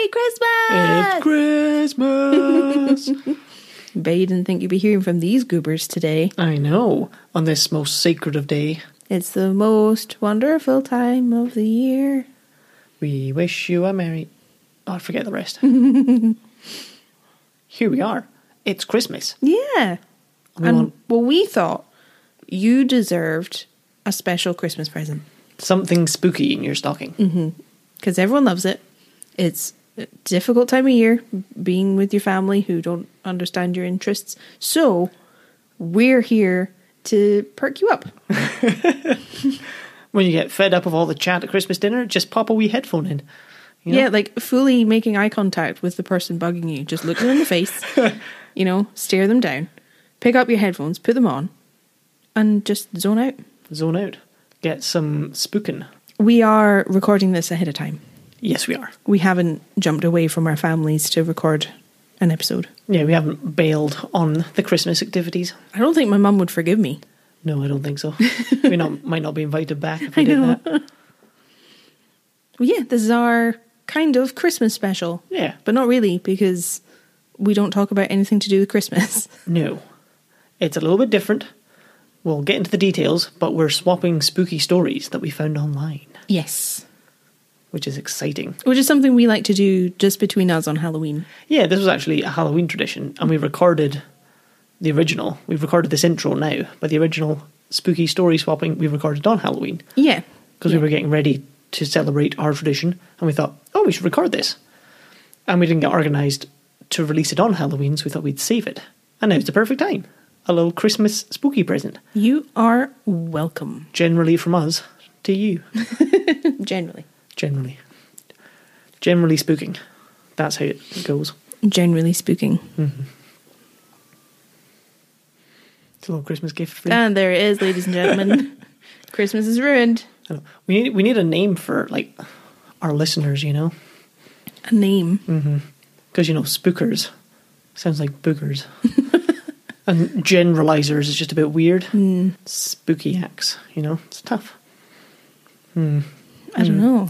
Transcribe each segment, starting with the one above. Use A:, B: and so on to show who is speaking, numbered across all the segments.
A: Merry Christmas!
B: It's Christmas!
A: Bet you didn't think you'd be hearing from these goobers today.
B: I know, on this most sacred of day.
A: It's the most wonderful time of the year.
B: We wish you a merry... Oh, I forget the rest. Here we are. It's Christmas.
A: Yeah. We thought you deserved a special Christmas present.
B: Something spooky in your stocking.
A: Because everyone loves it. It's a difficult time of year, being with your family who don't understand your interests. So, we're here to perk you up.
B: When you get fed up of all the chat at Christmas dinner, just pop a wee headphone in. You know?
A: Yeah, like fully making eye contact with the person bugging you. Just look them in the face, stare them down, pick up your headphones, put them on, and just zone out.
B: Zone out. Get some spooking.
A: We are recording this ahead of time.
B: Yes, we are.
A: We haven't jumped away from our families to record an episode.
B: Yeah, we haven't bailed on the Christmas activities.
A: I don't think my mum would forgive me.
B: No, I don't think so. We might not be invited back if we did that.
A: Well, yeah, this is our kind of Christmas special.
B: Yeah.
A: But not really, because we don't talk about anything to do with Christmas.
B: No. It's a little bit different. We'll get into the details, but we're swapping spooky stories that we found online.
A: Yes.
B: Which is exciting.
A: Which is something we like to do just between us on Halloween.
B: Yeah, this was actually a Halloween tradition, and we recorded the original. We've recorded this intro now, but the original spooky story swapping we recorded on Halloween.
A: Yeah.
B: Because we were getting ready to celebrate our tradition, and we thought, oh, we should record this. And we didn't get organised to release it on Halloween, so we thought we'd save it. And now it's the perfect time. A little Christmas spooky present.
A: You are welcome.
B: Generally from us to you.
A: Generally
B: spooking. That's how it goes.
A: Generally spooking.
B: Mm-hmm. It's a little Christmas gift for you.
A: And there it is, ladies and gentlemen. Christmas is ruined.
B: We need a name for our listeners,
A: A name.
B: Because spookers sounds like boogers. And generalizers is just a bit weird. Spooky acts, it's tough.
A: I don't know.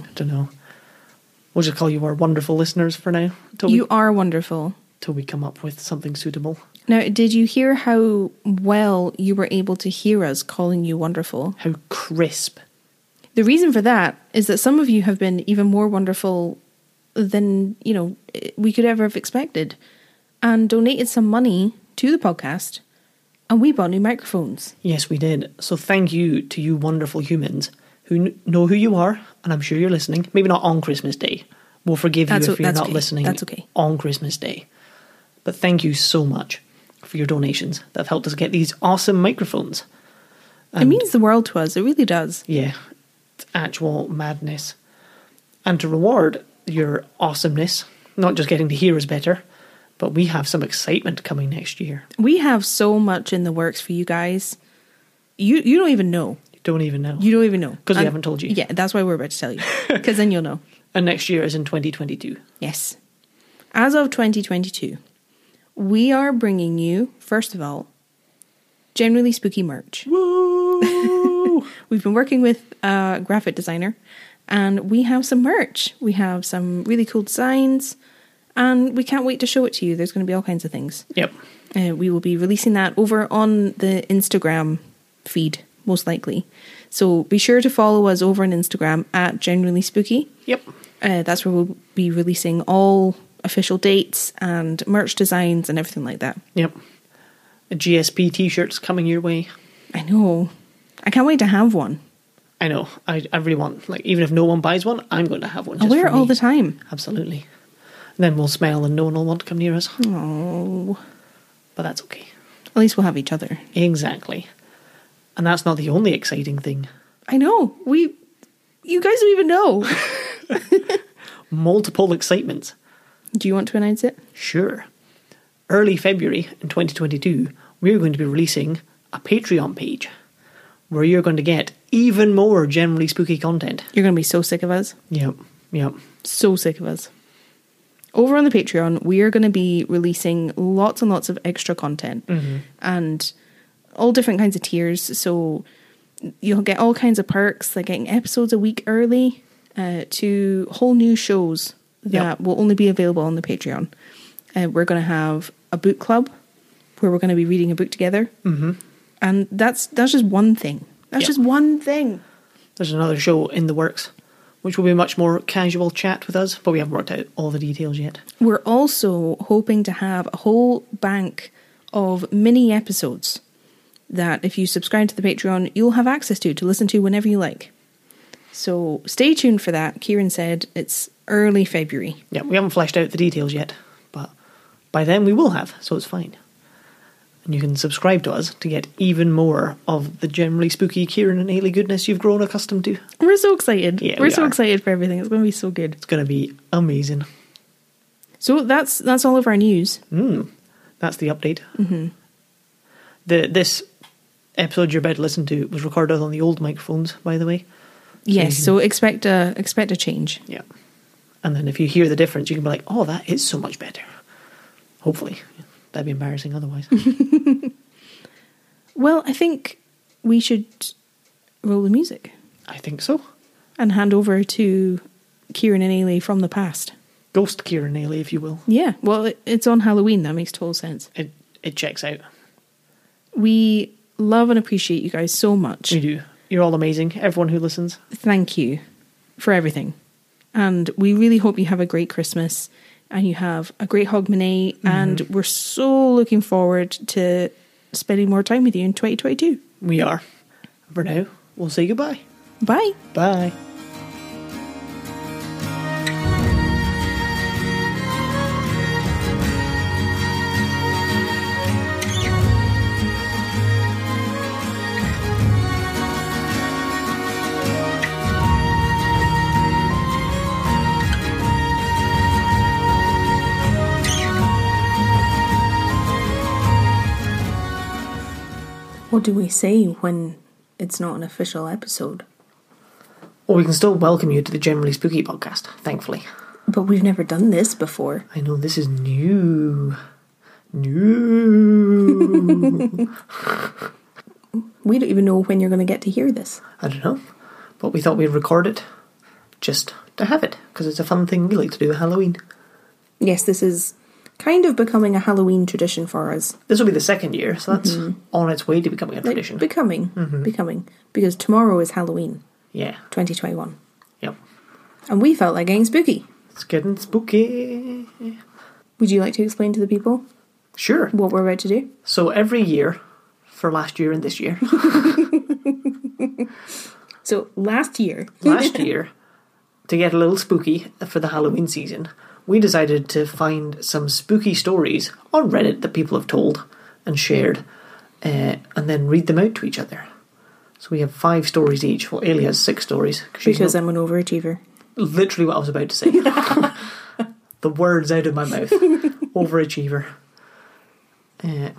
B: We'll just call you our wonderful listeners for now.
A: You are wonderful.
B: Till we come up with something suitable.
A: Now, did you hear how well you were able to hear us calling you wonderful?
B: How crisp.
A: The reason for that is that some of you have been even more wonderful than, we could ever have expected, and donated some money to the podcast, and we bought new microphones.
B: Yes, we did. So thank you to you wonderful humans who know who you are, and I'm sure you're listening. Maybe not on Christmas Day. We'll forgive you if you're not listening on Christmas Day. But thank you so much for your donations that have helped us get these awesome microphones.
A: It means the world to us. It really does.
B: Yeah. It's actual madness. And to reward your awesomeness, not just getting to hear us better, but we have some excitement coming next year.
A: We have so much in the works for you guys. You don't even know.
B: You don't even know.
A: You don't even know.
B: Because we haven't told you.
A: Yeah, that's why we're about to tell you. Because then you'll know.
B: And next year is in 2022.
A: Yes. As of 2022, we are bringing you, first of all, Generally Spooky merch.
B: Woo!
A: We've been working with a graphic designer, and we have some merch. We have some really cool designs, and we can't wait to show it to you. There's going to be all kinds of things.
B: Yep.
A: We will be releasing that over on the Instagram feed, most likely. So be sure to follow us over on Instagram at Generally Spooky.
B: Yep.
A: That's where we'll be releasing all official dates and merch designs and everything like that.
B: Yep. A GSP t-shirt's coming your way.
A: I know. I can't wait to have one.
B: I know. I really want, even if no one buys one, I'm going to have one.
A: I'll wear it all the time.
B: Absolutely. And then we'll smell and no one will want to come near us.
A: Oh.
B: But that's okay.
A: At least we'll have each other.
B: Exactly. And that's not the only exciting thing.
A: I know. You guys don't even know.
B: Multiple excitements.
A: Do you want to announce it?
B: Sure. Early February in 2022, we're going to be releasing a Patreon page where you're going to get even more generally spooky content.
A: You're going to be so sick of us.
B: Yep.
A: So sick of us. Over on the Patreon, we are going to be releasing lots and lots of extra content and all different kinds of tiers. So you'll get all kinds of perks, like getting episodes a week early to whole new shows that will only be available on the Patreon. We're going to have a book club where we're going to be reading a book together.
B: Mm-hmm.
A: And that's just one thing. That's just one thing.
B: There's another show in the works, which will be a much more casual chat with us, but we haven't worked out all the details yet.
A: We're also hoping to have a whole bank of mini episodes that if you subscribe to the Patreon, you'll have access to listen to whenever you like. So stay tuned for that. Kieran said it's early February.
B: Yeah, we haven't fleshed out the details yet, but by then we will have, so it's fine. And you can subscribe to us to get even more of the generally spooky Kieran and Ailey goodness you've grown accustomed to.
A: We're so excited.
B: Yeah,
A: We're so excited for everything. It's going to be so good.
B: It's going to be amazing.
A: So that's all of our news.
B: That's the update.
A: Mm-hmm.
B: This episode you're about to listen to was recorded on the old microphones, by the way.
A: Yes, so expect a change.
B: Yeah. And then if you hear the difference, you can be like, oh, that is so much better. Hopefully. That'd be embarrassing otherwise.
A: Well, I think we should roll the music.
B: I think so.
A: And hand over to Kieran and Ailey from the past.
B: Ghost Kieran and Ailey, if you will.
A: Yeah, well, it's on Halloween. That makes total sense.
B: It checks out.
A: We love and appreciate you guys so much.
B: We do. You're all amazing. Everyone who listens.
A: Thank you for everything. And we really hope you have a great Christmas and you have a great Hogmanay. Mm-hmm. And we're so looking forward to spending more time with you in 2022.
B: We are. For now, we'll say goodbye.
A: Bye.
B: Bye.
A: What do we say when it's not an official episode?
B: Well, we can still welcome you to the Generally Spooky podcast, thankfully.
A: But we've never done this before.
B: I know, this is new. New.
A: We don't even know when you're going to get to hear this.
B: I don't know. But we thought we'd record it just to have it, because it's a fun thing we like to do at Halloween.
A: Yes, this is kind of becoming a Halloween tradition for us.
B: This will be the second year, so that's on its way to becoming a tradition.
A: Becoming. Because tomorrow is Halloween.
B: Yeah.
A: 2021.
B: Yep.
A: And we felt like getting spooky.
B: It's getting spooky.
A: Would you like to explain to the people?
B: Sure.
A: What we're about to do?
B: So every year, for last year and this year.
A: So last year,
B: to get a little spooky for the Halloween season, we decided to find some spooky stories on Reddit that people have told and shared, and then read them out to each other. So we have 5 stories each. Well, Ailey has 6 stories.
A: Because I'm an overachiever.
B: Literally what I was about to say. The words out of my mouth. Overachiever. And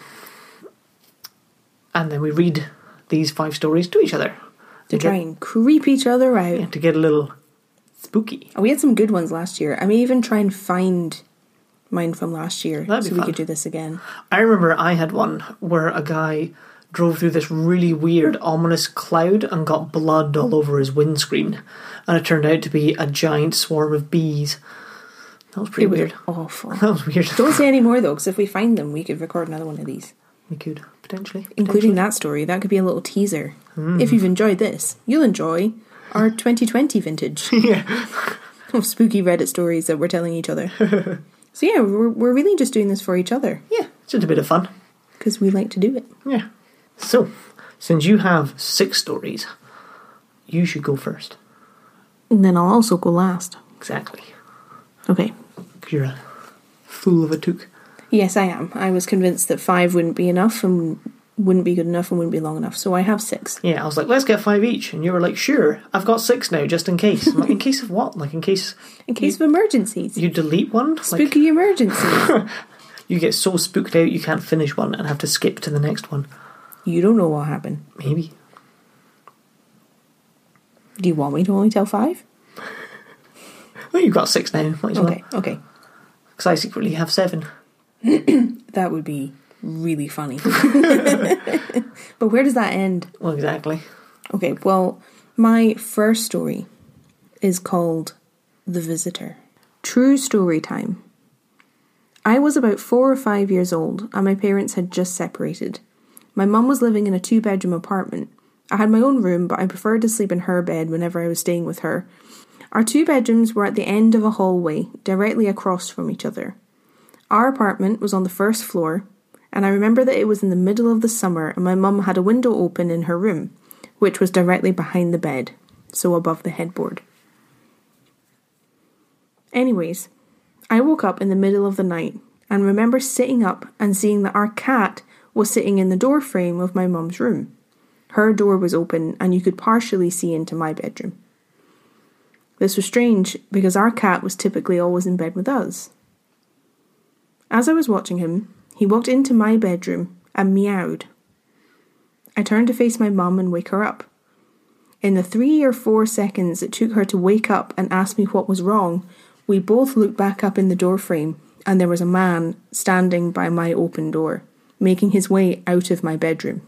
B: then we read these 5 stories to each other.
A: To try and creep each other out.
B: Yeah, to get a little spooky.
A: We had some good ones last year. I may even try and find mine from last year.
B: That'd be fun.
A: We could do this again.
B: I remember I had one where a guy drove through this really weird, ominous cloud and got blood all over his windscreen. And it turned out to be a giant swarm of bees. That was pretty weird.
A: Awful.
B: That was weird.
A: Don't say any more though, because if we find them, we could record another one of these.
B: We could, potentially.
A: Including that story. That could be a little teaser. If you've enjoyed this, you'll enjoy our 2020 vintage.
B: Yeah.
A: Of spooky Reddit stories that we're telling each other. So yeah, we're really just doing this for each other.
B: Yeah, it's just a bit of fun.
A: Because we like to do it.
B: Yeah. So, since you have 6 stories, you should go first.
A: And then I'll also go last.
B: Exactly.
A: Okay.
B: Because you're a fool of a took.
A: Yes, I am. I was convinced that 5 wouldn't be enough and wouldn't be good enough and wouldn't be long enough. So I have 6.
B: Yeah, I was like, let's get 5 each. And you were like, sure, I've got 6 now, just in case. I'm like, in case of what? Like, in case...
A: In case of emergencies.
B: You delete one?
A: Spooky emergencies.
B: You get so spooked out you can't finish one and have to skip to the next one.
A: You don't know what happened.
B: Maybe.
A: Do you want me to only tell 5?
B: Well, you've got 6 now. Might as well.
A: Okay.
B: Because I secretly have 7.
A: That would be really funny. But where does that end?
B: Well, exactly.
A: Okay, well, my first story is called The Visitor. True story time. I was about 4 or 5 years old and my parents had just separated. My mum was living in a 2-bedroom apartment. I had my own room, but I preferred to sleep in her bed whenever I was staying with her. Our 2 bedrooms were at the end of a hallway, directly across from each other. Our apartment was on the first floor, and I remember that it was in the middle of the summer and my mum had a window open in her room, which was directly behind the bed, so above the headboard. Anyways, I woke up in the middle of the night and remember sitting up and seeing that our cat was sitting in the door frame of my mum's room. Her door was open and you could partially see into my bedroom. This was strange because our cat was typically always in bed with us. As I was watching him, he walked into my bedroom and meowed. I turned to face my mum and wake her up. In the 3 or 4 seconds it took her to wake up and ask me what was wrong, we both looked back up in the doorframe and there was a man standing by my open door, making his way out of my bedroom.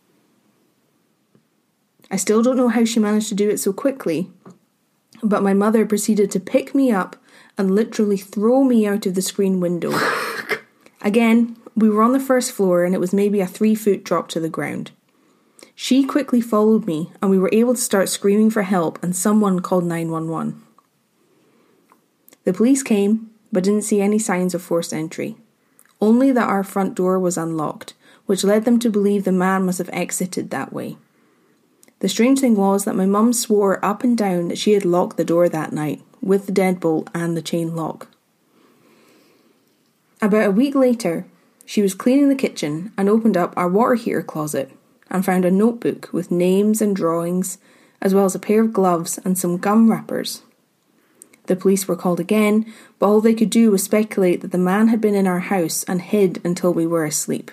A: I still don't know how she managed to do it so quickly, but my mother proceeded to pick me up and literally throw me out of the screen window. Again, we were on the first floor and it was maybe a 3-foot drop to the ground. She quickly followed me and we were able to start screaming for help and someone called 911. The police came, but didn't see any signs of forced entry. Only that our front door was unlocked, which led them to believe the man must have exited that way. The strange thing was that my mum swore up and down that she had locked the door that night, with the deadbolt and the chain lock. About a week later, she was cleaning the kitchen and opened up our water heater closet and found a notebook with names and drawings, as well as a pair of gloves and some gum wrappers. The police were called again, but all they could do was speculate that the man had been in our house and hid until we were asleep.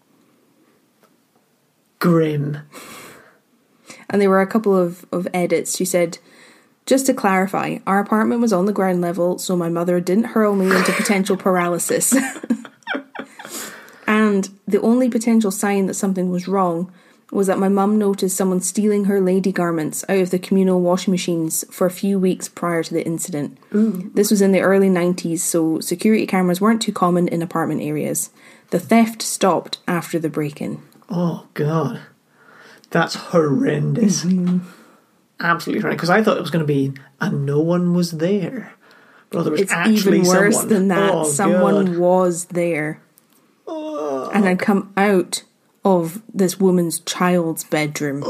B: Grim.
A: And there were a couple of edits. She said, just to clarify, our apartment was on the ground level, so my mother didn't hurl me into potential paralysis. And the only potential sign that something was wrong was that my mum noticed someone stealing her lady garments out of the communal washing machines for a few weeks prior to the incident.
B: Ooh.
A: This was in the early 90s, so security cameras weren't too common in apartment areas. The theft stopped after the break-in.
B: Oh, God. That's horrendous.
A: Mm-hmm.
B: Absolutely horrendous. Because I thought it was going to be, and no one was there. But there was
A: it's
B: actually
A: even worse
B: someone.
A: than that.
B: Oh,
A: someone
B: God.
A: was there.
B: Oh.
A: And had come out of this woman's child's bedroom.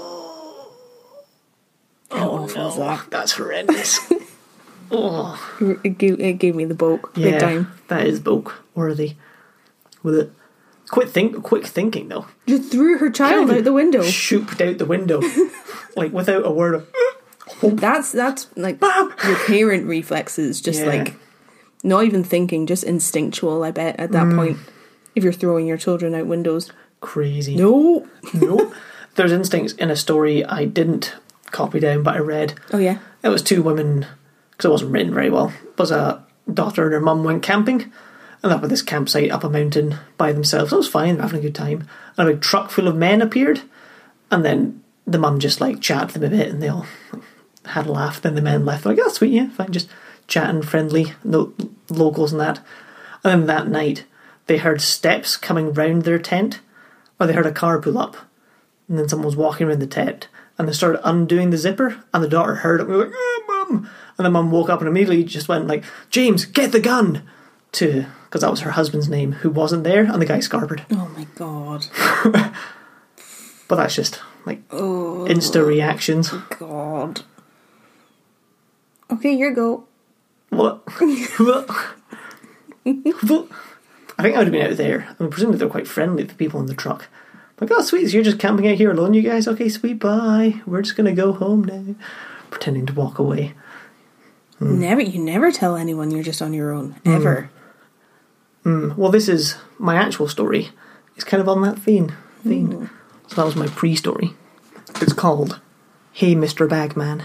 A: How awful is that?
B: That's horrendous. Oh.
A: It gave me the bulk.
B: Yeah,
A: big time.
B: That is bulk worthy. With it. Quick thinking though.
A: Just threw her child out the window.
B: Shooped out the window. Like without a word of
A: That's like your parent reflexes, just like not even thinking, just instinctual, I bet, at that point. If you're throwing your children out windows.
B: Crazy.
A: No.
B: There's instincts in a story I didn't copy down, but I read.
A: Oh, yeah? It
B: was 2 women, because it wasn't written very well, but a daughter and her mum went camping, and up at this campsite up a mountain by themselves. It was fine, they were having a good time. And a big truck full of men appeared, and then the mum just like chatted to them a bit, and they all had a laugh. Then the men left, like, oh, sweet, yeah, fine, just chatting, friendly, no locals and that. And then that night, they heard steps coming round their tent, or they heard a car pull up, and then someone was walking around the tent, and they started undoing the zipper, and the daughter heard it, and we were like, oh, Mum! And the mum woke up and immediately just went like, James, get the gun! Because that was her husband's name, who wasn't there, and the guy scarpered.
A: Oh my God.
B: But that's just, like, Insta reactions.
A: God. Okay, your go.
B: What? I think I would have been out there. I mean, presumably they're quite friendly, the people in the truck. Like, oh, sweet, so you're just camping out here alone, you guys? Okay, sweet, bye. We're just going to go home now. Pretending to walk away.
A: You never tell anyone you're just on your own. Ever.
B: Well, this is my actual story. It's kind of on that theme. So that was my pre-story. It's called Hey, Mr. Bagman.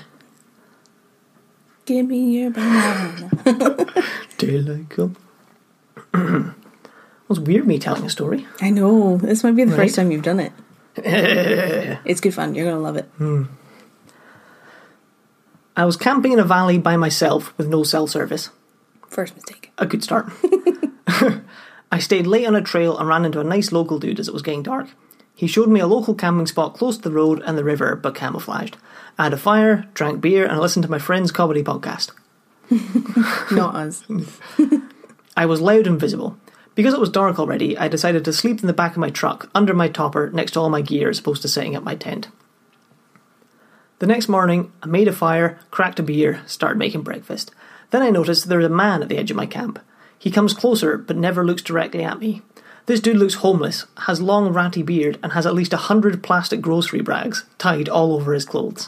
A: Give me your banana.
B: Daylight come. It was weird me telling a story.
A: I know. This might be the first time you've done it. It's good fun. You're going to love it.
B: I was camping in a valley by myself with no cell service.
A: First mistake.
B: A good start. I stayed late on a trail and ran into a nice local dude as it was getting dark. He showed me a local camping spot close to the road and the river, but camouflaged. I had a fire, drank beer, and listened to my friend's comedy podcast.
A: Not us.
B: I was loud and visible. Because it was dark already, I decided to sleep in the back of my truck, under my topper, next to all my gear, as opposed to setting up my tent. The next morning, I made a fire, cracked a beer, started making breakfast. Then I noticed there was a man at the edge of my camp. He comes closer, but never looks directly at me. This dude looks homeless, has long ratty beard, and has at least 100 plastic grocery bags tied all over his clothes.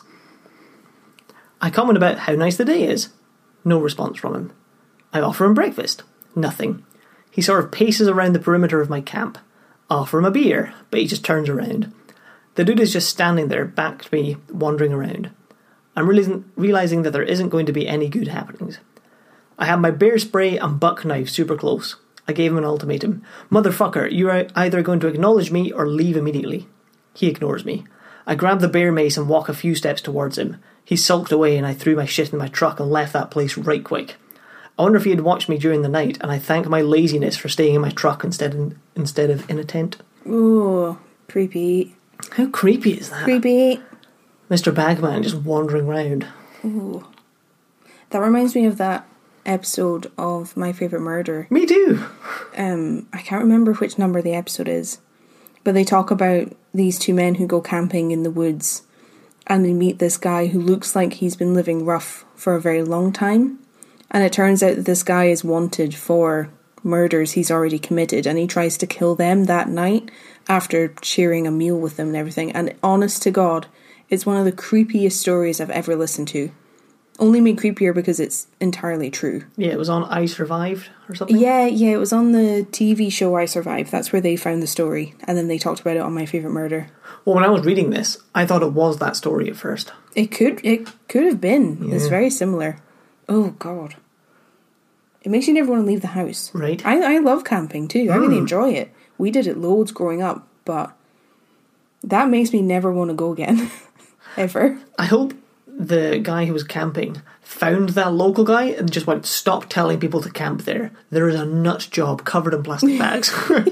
B: I comment about how nice the day is. No response from him. I offer him breakfast. Nothing. He sort of paces around the perimeter of my camp. I offer him a beer, but he just turns around. The dude is just standing there, back to me, wandering around. I'm realising that there isn't going to be any good happenings. I have my bear spray and buck knife super close. I gave him an ultimatum. Motherfucker, you are either going to acknowledge me or leave immediately. He ignores me. I grab the bear mace and walk a few steps towards him. He sulked away and I threw my shit in my truck and left that place right quick. I wonder if he had watched me during the night, and I thank my laziness for staying in my truck instead of in a tent.
A: Ooh, creepy.
B: How creepy is that?
A: Creepy.
B: Mr. Bagman just wandering round.
A: Ooh. That reminds me of that episode of My Favourite Murder.
B: Me too.
A: I can't remember which number the episode is, but they talk about these two men who go camping in the woods, and they meet this guy who looks like he's been living rough for a very long time. And it turns out that this guy is wanted for murders he's already committed, and he tries to kill them that night after sharing a meal with them and everything. And honest to God, it's one of the creepiest stories I've ever listened to. Only made creepier because it's entirely true.
B: Yeah, it was on I Survived or something?
A: Yeah, it was on the TV show I Survived. That's where they found the story. And then they talked about it on My Favourite Murder.
B: Well, when I was reading this, I thought it was that story at first.
A: It could have been. Yeah. It's very similar. Oh, God. It makes you never want to leave the house.
B: Right.
A: I love camping too. I really enjoy it. We did it loads growing up, but that makes me never want to go again. Ever.
B: I hope the guy who was camping found that local guy and just went, stop telling people to camp there. There is a nut job covered in plastic bags.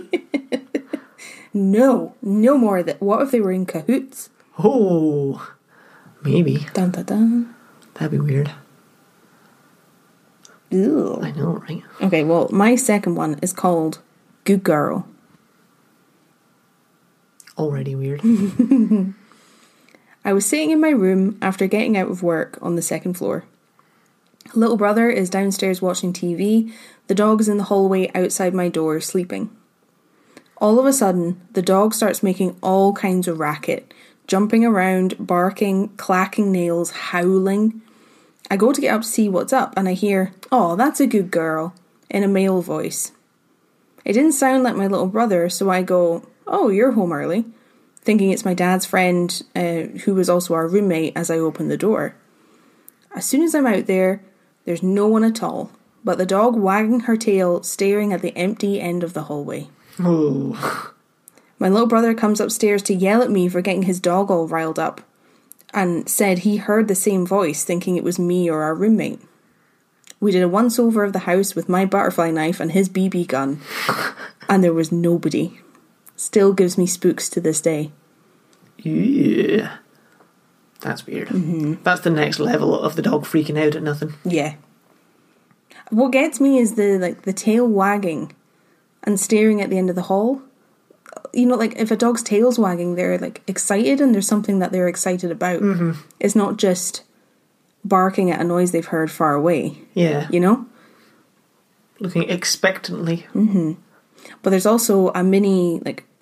A: No more of that. What if they were in cahoots?
B: Oh, maybe.
A: Dun dun dun.
B: That'd be weird.
A: Ew.
B: I know, right?
A: Okay, well, my second one is called Good Girl.
B: Already weird.
A: I was sitting in my room after getting out of work on the second floor. Little brother is downstairs watching TV. The dog is in the hallway outside my door sleeping. All of a sudden, the dog starts making all kinds of racket, jumping around, barking, clacking nails, howling. I go to get up to see what's up, and I hear, "Oh, that's a good girl," in a male voice. It didn't sound like my little brother, so I go, "Oh, you're home early," thinking it's my dad's friend, who was also our roommate, as I open the door. As soon as I'm out there, there's no one at all, but the dog wagging her tail, staring at the empty end of the hallway.
B: Oh.
A: My little brother comes upstairs to yell at me for getting his dog all riled up, and said he heard the same voice, thinking it was me or our roommate. We did a once-over of the house with my butterfly knife and his BB gun, and there was nobody. Still gives me spooks to this day.
B: Yeah. That's weird. Mm-hmm. That's the next level of the dog freaking out at nothing.
A: Yeah. What gets me is the tail wagging and staring at the end of the hall. You know, like if a dog's tail's wagging, they're like excited and there's something that they're excited about. Mm-hmm. It's not just barking at a noise they've heard far away.
B: Yeah.
A: You know?
B: Looking expectantly.
A: Mm-hmm. But there's also a mini,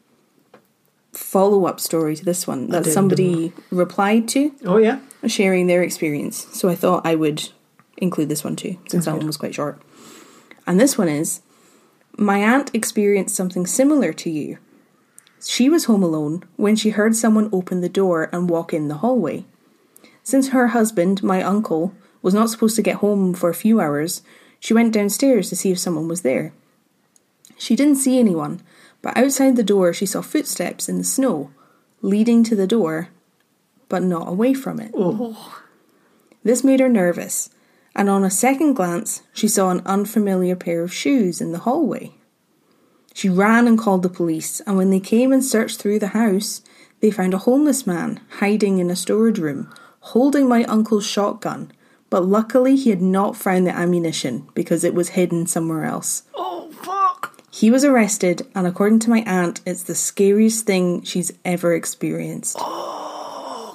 A: follow-up story to this one that somebody replied to.
B: Oh, yeah?
A: Sharing their experience. So I thought I would include this one too, since that one was quite short. And this one is, my aunt experienced something similar to you. She was home alone when she heard someone open the door and walk in the hallway. Since her husband, my uncle, was not supposed to get home for a few hours, she went downstairs to see if someone was there. She didn't see anyone, but outside the door she saw footsteps in the snow, leading to the door, but not away from it.
B: Oh.
A: This made her nervous, and on a second glance, she saw an unfamiliar pair of shoes in the hallway. She ran and called the police, and when they came and searched through the house, they found a homeless man hiding in a storage room, holding my uncle's shotgun, but luckily he had not found the ammunition because it was hidden somewhere else.
B: Oh, fuck!
A: He was arrested, and according to my aunt, it's the scariest thing she's ever experienced.
B: Oh,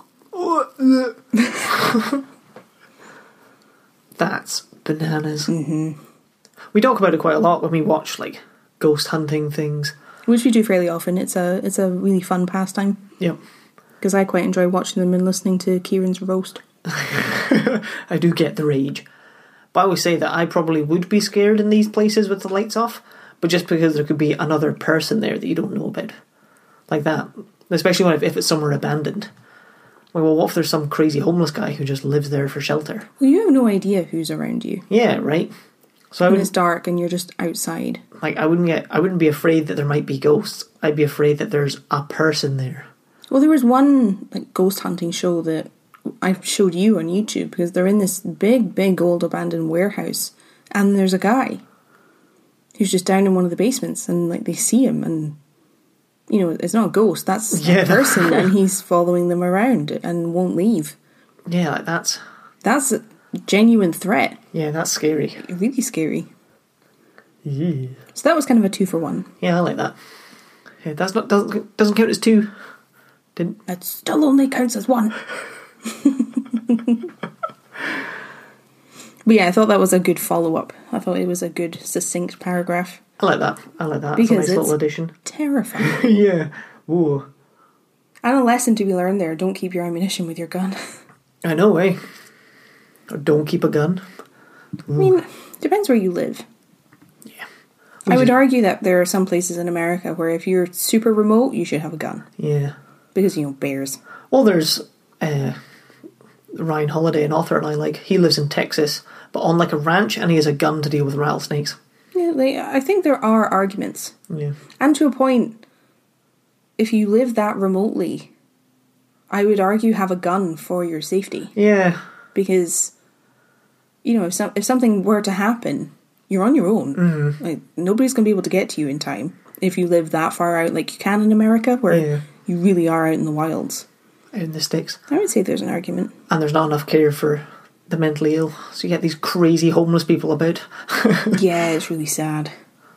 B: that's bananas.
A: Mm-hmm.
B: We talk about it quite a lot when we watch, like, ghost hunting things.
A: Which we do fairly often. It's a really fun pastime.
B: Yep.
A: Because I quite enjoy watching them and listening to Kieran's roast.
B: I do get the rage. But I always say that I probably would be scared in these places with the lights off, but just because there could be another person there that you don't know about. Like that. Especially if it's somewhere abandoned. Like, well, what if there's some crazy homeless guy who just lives there for shelter?
A: Well, you have no idea who's around you.
B: Yeah, right? So
A: when it's dark and you're just outside.
B: Like, I wouldn't be afraid that there might be ghosts. I'd be afraid that there's a person there.
A: Well, there was one like ghost hunting show that I showed you on YouTube, because they're in this big old abandoned warehouse, and there's a guy who's just down in one of the basements, and like they see him, and you know, it's not a ghost, that's a person, and he's following them around and won't leave.
B: Yeah, like that's
A: a genuine threat.
B: Yeah, that's scary.
A: Really scary.
B: Yeah.
A: So that was kind of a 2-for-1.
B: Yeah, I like that. Yeah, doesn't count as 2.
A: It still only counts as 1. But yeah, I thought that was a good follow-up. I thought it was a good, succinct paragraph.
B: I like that.
A: Because
B: it's a nice little addition.
A: Terrifying.
B: Yeah. Ooh.
A: And a lesson to be learned there. Don't keep your ammunition with your gun.
B: I know, eh? Or don't keep a gun.
A: I mean, depends where you live.
B: Yeah.
A: I would argue that there are some places in America where if you're super remote, you should have a gun.
B: Yeah.
A: Because, you know, bears.
B: Well, there's Ryan Holiday, an author, and he lives in Texas, but on like a ranch, and he has a gun to deal with rattlesnakes.
A: Yeah, I think there are arguments.
B: Yeah. And
A: to a point, if you live that remotely, I would argue have a gun for your safety.
B: Yeah.
A: Because, you know, if something were to happen, you're on your own.
B: Mm-hmm.
A: Like, nobody's going to be able to get to you in time if you live that far out, like you can in America, where you really are out in the wilds.
B: Out in the sticks.
A: I would say there's an argument.
B: And there's not enough care for the mentally ill, so you get these crazy homeless people about.
A: Yeah, it's really sad.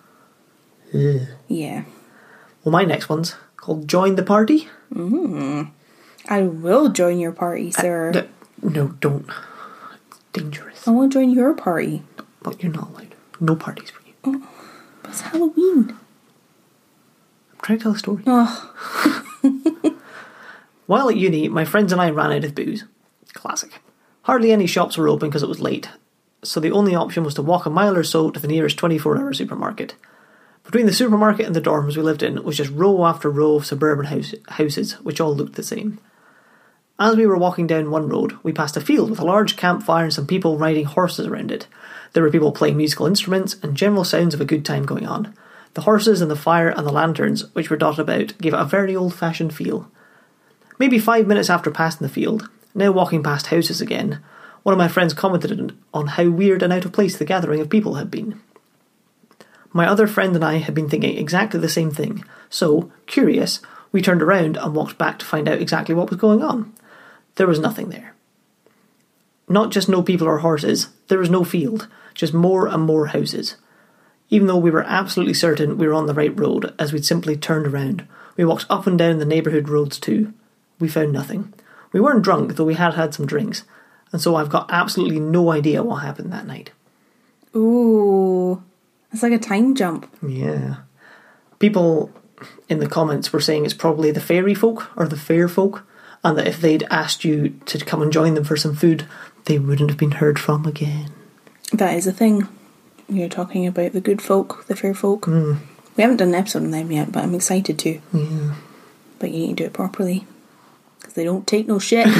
A: Yeah.
B: Well, my next one's called Join the Party.
A: I will join your party, sir.
B: No, don't. It's dangerous.
A: I want to join your party.
B: But you're not allowed. No parties for you.
A: Oh, but it's Halloween.
B: I'm trying to tell a story.
A: Oh.
B: While at uni, my friends and I ran out of booze. Classic. Hardly any shops were open because it was late, so the only option was to walk a mile or so to the nearest 24-hour supermarket. Between the supermarket and the dorms we lived in was just row after row of suburban houses, which all looked the same. As we were walking down one road, we passed a field with a large campfire and some people riding horses around it. There were people playing musical instruments and general sounds of a good time going on. The horses and the fire and the lanterns, which were dotted about, gave it a very old-fashioned feel. Maybe 5 minutes after passing the field, now walking past houses again, one of my friends commented on how weird and out of place the gathering of people had been. My other friend and I had been thinking exactly the same thing, so, curious, we turned around and walked back to find out exactly what was going on. There was nothing there. Not just no people or horses, there was no field, just more and more houses. Even though we were absolutely certain we were on the right road, as we'd simply turned around, we walked up and down the neighbourhood roads too. We found nothing. We weren't drunk, though we had had some drinks, and so I've got absolutely no idea what happened that night.
A: Ooh, it's like a time jump.
B: Yeah. People in the comments were saying it's probably the fairy folk, or the fair folk, and that if they'd asked you to come and join them for some food, they wouldn't have been heard from again.
A: That is a thing. You're talking about the good folk, the fair folk. We haven't done an episode on them yet, but I'm excited to.
B: Yeah.
A: But you need to do it properly. Because they don't take no shit.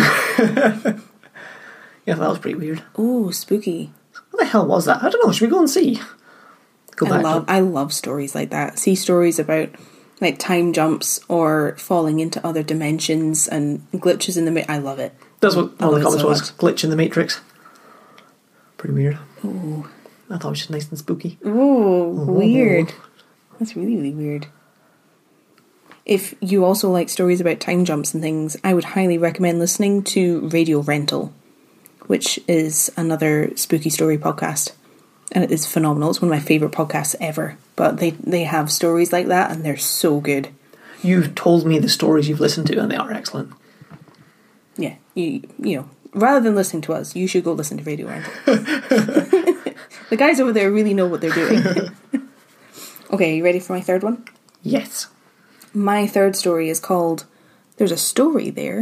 B: Yeah, that was pretty weird.
A: Oh, spooky.
B: What the hell was that? I don't know. Should we go and see?
A: I love stories like that. See stories about like time jumps or falling into other dimensions and glitches in the I love it.
B: That's what one of the comments was. Glitch in the Matrix. Pretty weird.
A: Oh.
B: I thought it was just nice and spooky.
A: Oh, weird. That's really, really weird. If you also like stories about time jumps and things, I would highly recommend listening to Radio Rental, which is another spooky story podcast. And it is phenomenal. It's one of my favourite podcasts ever. But they have stories like that and they're so good.
B: You've told me the stories you've listened to and they are excellent.
A: Yeah, you know, rather than listening to us, you should go listen to Radio Rental. The guys over there really know what they're doing. Okay, you ready for my third one?
B: Yes.
A: My third story is called There's a Story There.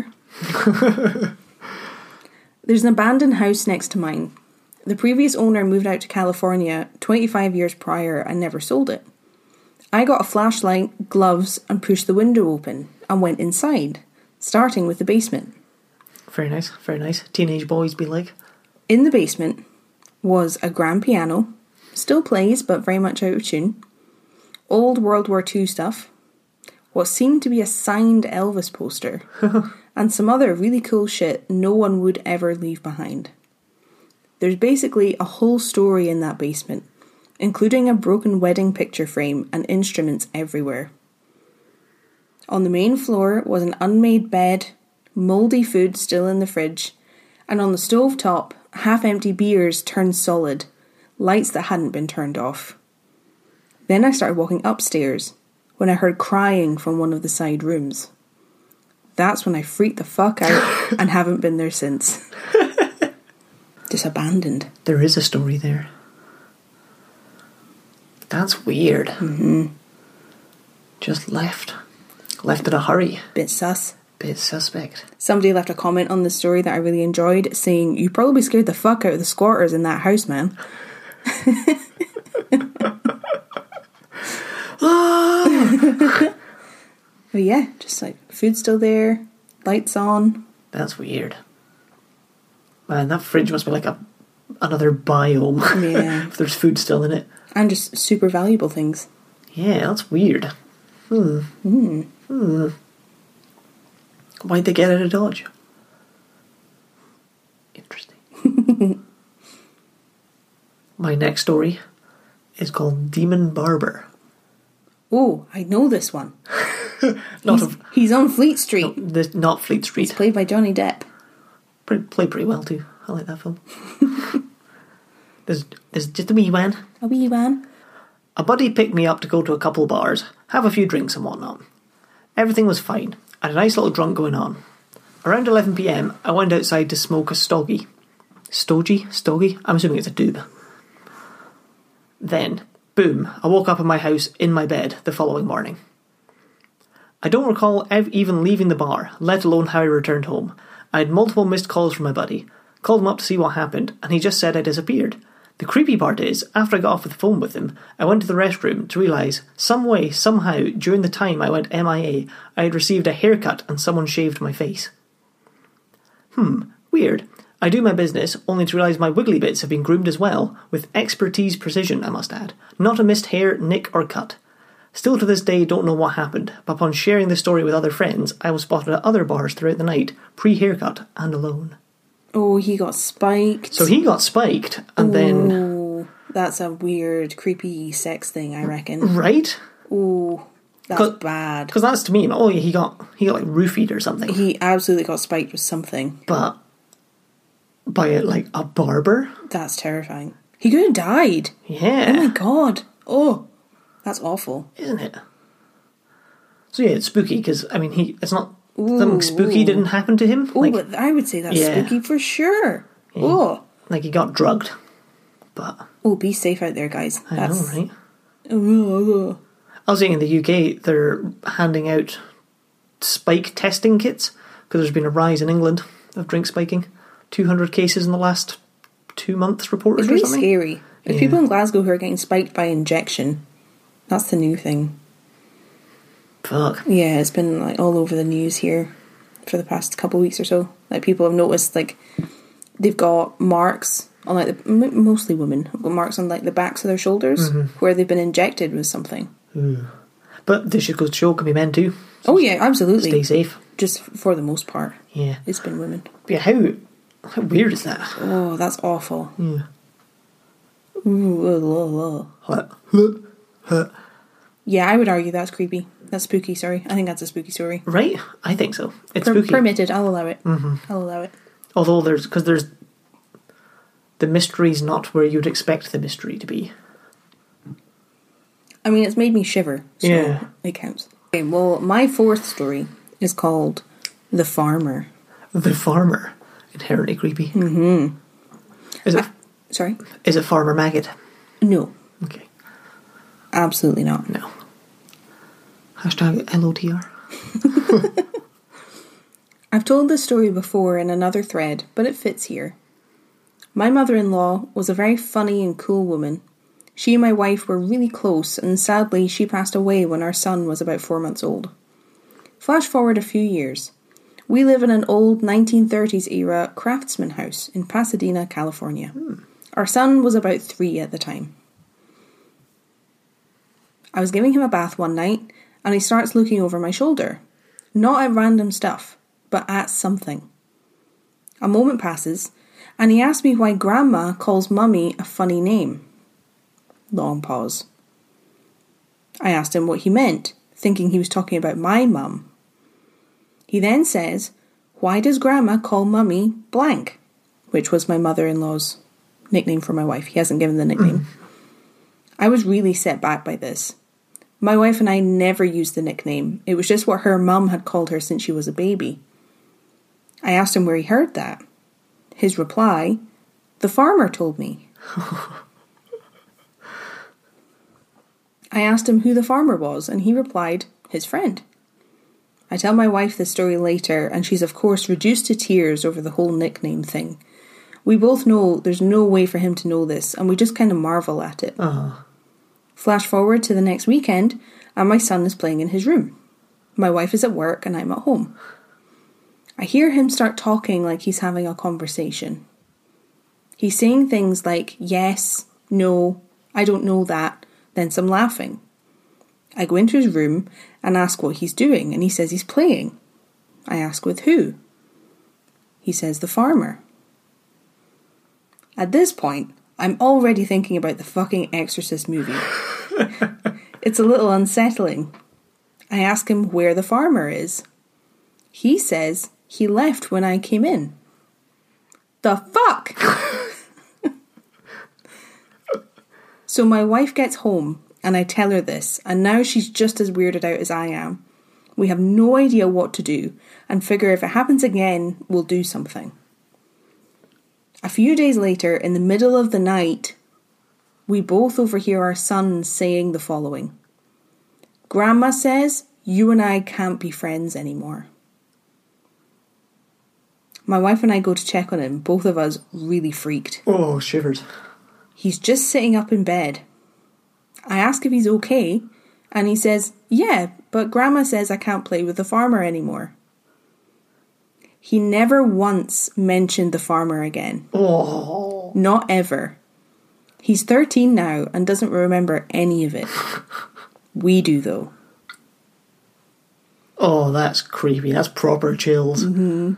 A: There's an abandoned house next to mine. The previous owner moved out to California 25 years prior and never sold it. I got a flashlight, gloves, and pushed the window open and went inside, starting with the basement.
B: Very nice, very nice. Teenage boys be like.
A: In the basement was a grand piano, still plays but very much out of tune, old World War II stuff, what seemed to be a signed Elvis poster, and some other really cool shit no one would ever leave behind. There's basically a whole story in that basement, including a broken wedding picture frame and instruments everywhere. On the main floor was an unmade bed, mouldy food still in the fridge, and on the stove top, half-empty beers turned solid, lights that hadn't been turned off. Then I started walking upstairs, when I heard crying from one of the side rooms. That's when I freaked the fuck out and haven't been there since. Just abandoned.
B: There is a story there. That's weird.
A: Mm-hmm.
B: Just left. Left in a hurry.
A: Bit sus.
B: Bit suspect.
A: Somebody left a comment on the story that I really enjoyed, saying, "You probably scared the fuck out of the squatters in that house, man." But yeah, just like food still there, lights on.
B: That's weird. Man, that fridge must be like another biome.
A: Yeah.
B: If there's food still in it.
A: And just super valuable things.
B: Yeah, that's weird. Why'd they get out of Dodge? Interesting. My next story is called Demon Barber.
A: Oh, I know this one.
B: Not
A: he's on Fleet Street.
B: No, not Fleet Street.
A: He's played by Johnny Depp.
B: Played pretty well too. I like that film. There's just a wee one.
A: A wee one.
B: A buddy picked me up to go to a couple bars, have a few drinks and whatnot. Everything was fine. I had a nice little drunk going on. Around 11 PM, I went outside to smoke a stogie. Stogie? I'm assuming it's a doob. Then, boom, I woke up in my house in my bed the following morning. I don't recall even leaving the bar, let alone how I returned home. I had multiple missed calls from my buddy, called him up to see what happened, and he just said I disappeared. The creepy part is, after I got off the phone with him, I went to the restroom to realise, some way, somehow, during the time I went MIA, I had received a haircut and someone shaved my face. Weird. I do my business, only to realise my wiggly bits have been groomed as well, with expertise precision, I must add. Not a missed hair, nick or cut. Still to this day don't know what happened, but upon sharing the story with other friends, I was spotted at other bars throughout the night, pre-haircut and alone.
A: Oh, he got spiked.
B: So he got spiked, and then...
A: Oh, that's a weird, creepy sex thing, I reckon.
B: Right?
A: Oh, that's bad.
B: Because that's to me, oh yeah, he got like roofied or something.
A: He absolutely got spiked with something.
B: But by like a barber?
A: That's terrifying. He could have died.
B: Yeah.
A: Oh my god. Oh, that's awful.
B: Isn't it? So yeah, it's spooky, because, I mean, it's not... Something spooky didn't happen to him.
A: Oh, but I would say that's spooky for sure. Yeah. Oh.
B: Like he got drugged. But...
A: Oh, be safe out there, guys.
B: I know, right? I was saying in the UK, they're handing out spike testing kits, because there's been a rise in England of drink spiking. 200 cases in the last 2 months reported.
A: It's really
B: or something.
A: Scary. There's people in Glasgow who are getting spiked by injection. That's the new thing.
B: Fuck.
A: Yeah, it's been like all over the news here for the past couple of weeks or so. Like people have noticed, like they've got marks on like mostly women have got marks on like the backs of their shoulders where they've been injected with something.
B: But this should go to show can be men too.
A: So oh yeah, absolutely.
B: Stay safe.
A: Just for the most part.
B: Yeah,
A: it's been women.
B: But yeah, how weird is that?
A: Oh, that's awful.
B: Yeah.
A: Yeah, I would argue that's creepy. That's spooky, sorry. I think that's a spooky story.
B: Right? I think so. It's spooky.
A: Permitted, I'll allow it.
B: Mm-hmm.
A: I'll allow it.
B: Although there's the mystery's not where you'd expect the mystery to be.
A: I mean, it's made me shiver, so
B: yeah.
A: It counts. Okay, well, my fourth story is called The Farmer.
B: The Farmer. Inherently creepy.
A: Mm-hmm.
B: Is it?
A: Sorry?
B: Is it Farmer Maggot?
A: No.
B: Okay.
A: Absolutely not.
B: No. Hashtag LOTR.
A: I've told this story before in another thread, but it fits here. My mother-in-law was a very funny and cool woman. She and my wife were really close, and sadly she passed away when our son was about 4 months old. Flash forward a few years. We live in an old 1930s era craftsman house in Pasadena, California. Our son was about 3 at the time. I was giving him a bath one night, and he starts looking over my shoulder. Not at random stuff, but at something. A moment passes, and he asks me why Grandma calls Mummy a funny name. Long pause. I asked him what he meant, thinking he was talking about my mum. He then says, why does Grandma call Mummy blank? Which was my mother-in-law's nickname for my wife. He hasn't given the nickname. I was really set back by this. My wife and I never used the nickname. It was just what her mum had called her since she was a baby. I asked him where he heard that. His reply, the farmer told me. I asked him who the farmer was, and he replied, his friend. I tell my wife this story later, and she's of course reduced to tears over the whole nickname thing. We both know there's no way for him to know this, and we just kind of marvel at it. Flash forward to the next weekend, and my son is playing in his room. My wife is at work, and I'm at home. I hear him start talking like he's having a conversation. He's saying things like, yes, no, I don't know that, then some laughing. I go into his room and ask what he's doing, and he says he's playing. I ask with who? He says the farmer. At this point, I'm already thinking about the fucking Exorcist movie. It's a little unsettling. I ask him where the farmer is. He says he left when I came in. The fuck? So my wife gets home and I tell her this, and now she's just as weirded out as I am. We have no idea what to do and figure if it happens again, we'll do something. A few days later, in the middle of the night, we both overhear our son saying the following. Grandma says, you and I can't be friends anymore. My wife and I go to check on him, both of us really freaked.
B: Oh, shivers.
A: He's just sitting up in bed. I ask if he's okay, and he says, yeah, but Grandma says I can't play with the farmer anymore. He never once mentioned the farmer again.
B: Oh.
A: Not ever. He's 13 now and doesn't remember any of it. We do, though.
B: Oh, that's creepy. That's proper chills.
A: Mm-hmm.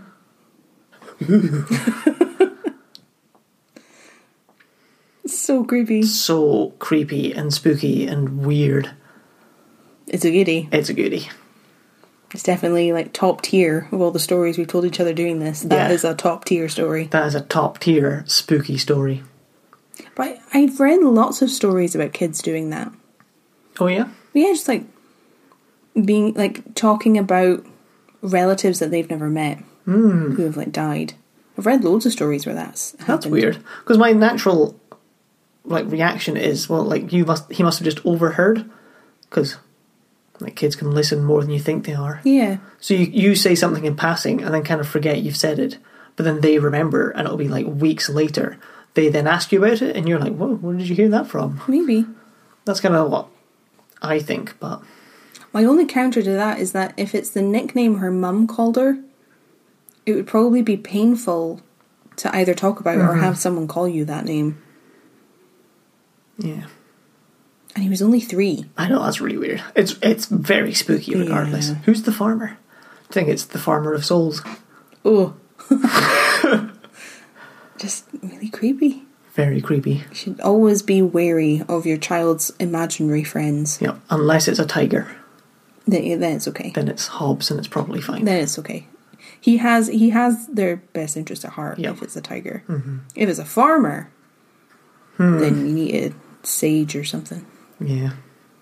A: So creepy.
B: So creepy and spooky and weird.
A: It's a goodie.
B: It's a goodie.
A: It's definitely like top tier of all the stories we've told each other doing this. That is a top tier story.
B: That is a top tier spooky story.
A: But I've read lots of stories about kids doing that.
B: Oh yeah?
A: Yeah, just like being like talking about relatives that they've never met who have like died. I've read loads of stories where that's happened.
B: That's weird. Because my natural like reaction is, well, like he must have just overheard, because like kids can listen more than you think they are.
A: Yeah.
B: So you say something in passing and then kind of forget you've said it, but then they remember, and it'll be like weeks later. They then ask you about it, and you're like, whoa, where did you hear that from?
A: Maybe.
B: That's kind of what I think, but...
A: My only counter to that is that if it's the nickname her mum called her, it would probably be painful to either talk about or have someone call you that name.
B: Yeah.
A: And he was only 3.
B: I know, that's really weird. It's very spooky regardless.
A: Yeah.
B: Who's the farmer? I think it's the Farmer of Souls.
A: Oh. Just really creepy.
B: Very creepy.
A: You should always be wary of your child's imaginary friends.
B: Yeah, unless it's a tiger.
A: Then it's okay.
B: Then it's Hobbs and it's probably fine.
A: Then it's okay. He has their best interest at heart if it's a tiger. Mm-hmm. If it's a farmer, then you need a sage or something.
B: Yeah.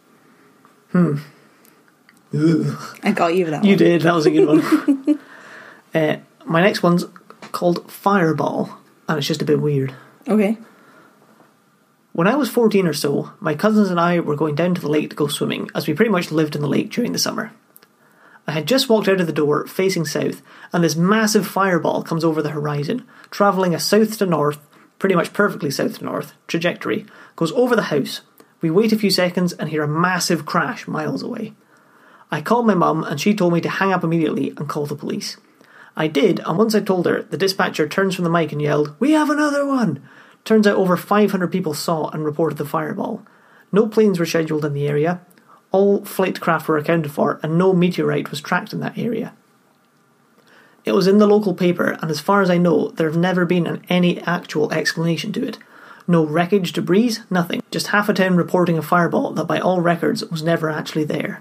A: I got you with that one.
B: You did, that was a good one. My next one's called Fireball, and it's just a bit weird.
A: Okay.
B: When I was 14 or so, my cousins and I were going down to the lake to go swimming, as we pretty much lived in the lake during the summer. I had just walked out of the door, facing south, and this massive fireball comes over the horizon, travelling a south to north, pretty much perfectly south to north, trajectory, goes over the house. We wait a few seconds and hear a massive crash miles away. I called my mum and she told me to hang up immediately and call the police. I did, and once I told her, the dispatcher turns from the mic and yelled, "We have another one!" Turns out over 500 people saw and reported the fireball. No planes were scheduled in the area. All flight craft were accounted for, and no meteorite was tracked in that area. It was in the local paper, and as far as I know, there have never been any actual explanation to it. No wreckage, debris, nothing. Just half a town reporting a fireball that by all records was never actually there.